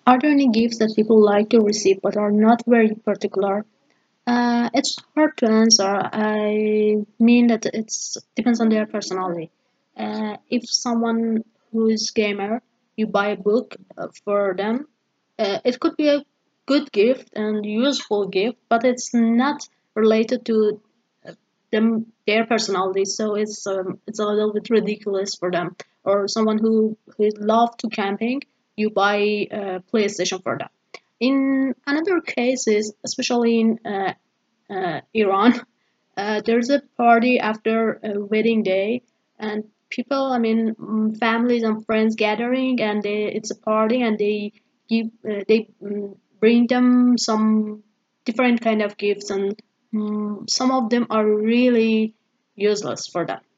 Are there any gifts that people like to receive but are not very particular? It's hard to answer. I mean that it depends on their personality. If someone who is gamer, you buy a book for them, it could be a good gift and useful gift, but it's not related to their personality, so it's a little bit ridiculous for them. Or someone who love to camping, you buy a PlayStation for them. In another cases, especially in Iran, there's a party after a wedding day, and people, I mean, families and friends gathering, and it's a party, and they bring them some different kind of gifts, and some of them are really useless for them.